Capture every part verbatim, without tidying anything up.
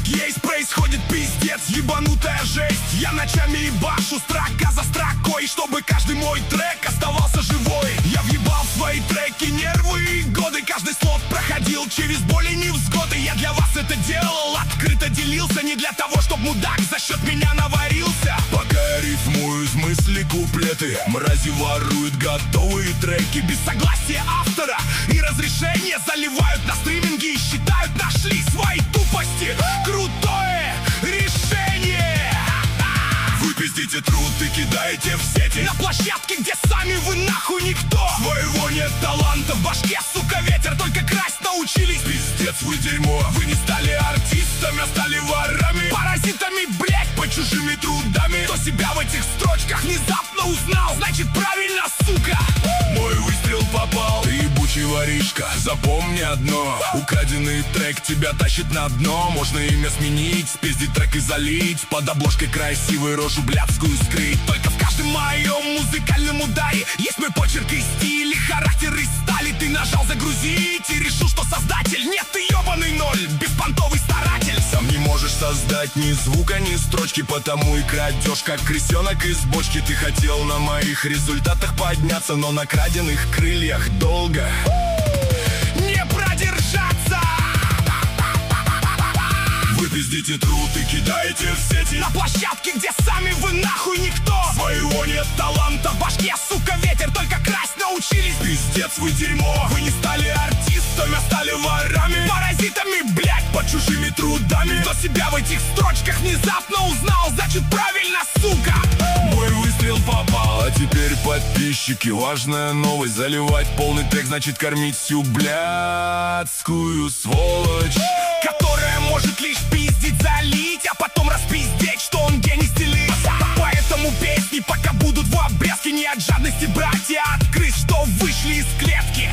есть, происходит пиздец, ебанутая жесть. Я ночами ебашу строка за строкой, чтобы каждый мой трек оставался живой. Я въебал в свои треки нервы и годы, каждый слот проходил через боли и невзгоды. Я для вас это делал, открыто делился, не для того, чтоб мудак за счет меня наварился. Пока я рифмую из мысли куплеты, мрази воруют готовые треки без согласия автора и разрешения, заливают на стриминги и считают, нашли свои тупости. Крутое решение! Вы пиздите труд и кидаете в сети на площадке, где сами вы нахуй никто. Своего нет таланта в башке, сука, ветер, только красть научились. Пиздец, вы дерьмо, вы не стали артистами, а стали ворами, паразитами, блять, по чужими трудами. Кто себя в этих строчках внезапно узнал, значит правильно, сука. Мой выстрел попал, ты ебучий воришка. Запомни одно, украденный трек тебя тащит на дно. Можно имя сменить, спиздить трек и залить, под обложкой красивой рожу блядскую скрыть. Только в каждом моем музыкальном ударе есть мой почерк и стиль, и характер из стали. Ты нажал загрузить и решил, что создатель. Нет, ты ебаный ноль, беспонтовый старатель. Сам не можешь создать ни звука, ни строчки, потому и крадешь, как крысенок из бочки. Ты хотел на моих результатах подняться, но на краденных крыльях долго не продержаться. Вы пиздите труд и кидаете в сети на площадке, где сами вы нахуй никто. Своего нет таланта в башке, сука, ветер, только красть научились. Пиздец, вы дерьмо, вы не стали артистами, а стали ворами, паразитами, блять, под чужими трудами. Кто себя в этих строчках внезапно узнал, значит правильно, сука. Мой выстрел попал, а теперь подписчики, важная новость. Заливать полный текст значит кормить всю блядскую сволочь, которая может лишь пиздить, залить, а потом распиздеть, что он гений стилист. Поэтому песни пока будут в обрезке не от жадности, братья, а от крыс, что вышли из клетки.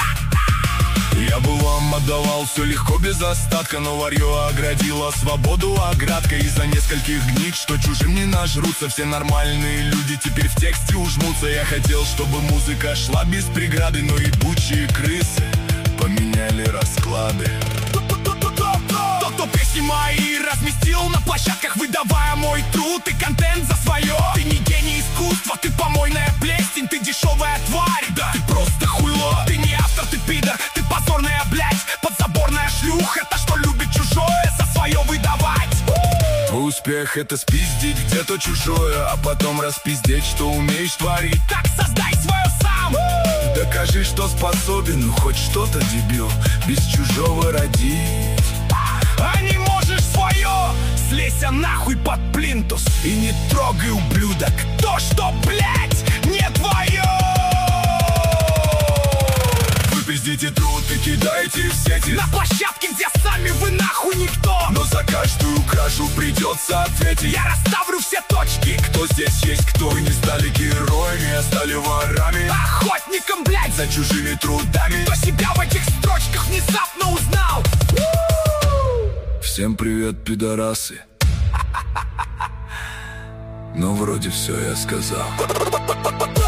Я бы вам отдавал все легко, без остатка, но варьё оградило свободу оградкой. Из-за нескольких гнид, что чужим не нажрутся, все нормальные люди теперь в тексте ужмутся. Я хотел, чтобы музыка шла без преграды, но ебучие крысы поменяли расклады. Тот, кто песни мои разместил на площадках, выдавая мой труд и контент за свое. Ты не гений искусства, ты помойная плесень, ты дешевая тварь, да ты просто хуйло. Ты не автор, ты пидор, ты позорная, блять, подзаборная шлюха, та, что любит чужое за свое выдавать. Твой успех — это спиздить где-то чужое, а потом распиздеть, что умеешь творить. Так создай свое сам. Докажи, что способен, ну хоть что-то, дебил, без чужого родить. А не можешь свое, слейся нахуй под плинтус и не трогай, ублюдок, то, что, блять, не твое. Вы пиздите труд и кидаете в сети на площадке, где сами вы нахуй никто. Но за каждую кражу придется ответить. Я расставлю все точки, кто здесь есть кто, и не стали героями, а стали ворами, охотником, блять, за чужими трудами. Кто себя в этих строчках внезапно узнал. Всем привет, пидорасы. Ну, вроде все я сказал.